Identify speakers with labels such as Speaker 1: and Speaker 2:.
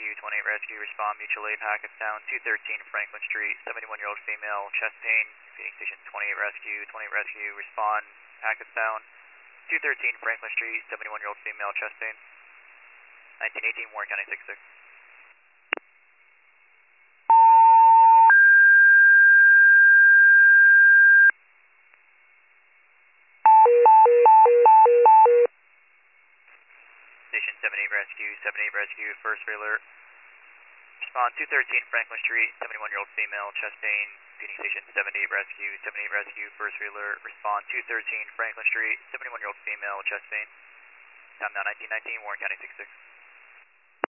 Speaker 1: Rescue, 28 Rescue, respond mutual aid, Hackettstown, 213 Franklin Street, 71-year-old female, chest pain, Phoenix Station 28 Rescue, respond, Hackettstown, 213 Franklin Street, 71-year-old female, chest pain, 1918 Warren County 66. Station 78 Rescue, first alert. Respond 213 Franklin Street, 71-year-old female, chest pain, Phoenix Station 78 Rescue, first alert. Respond 213 Franklin Street, 71-year-old female, chest pain. Time now 1919, Warren County 66.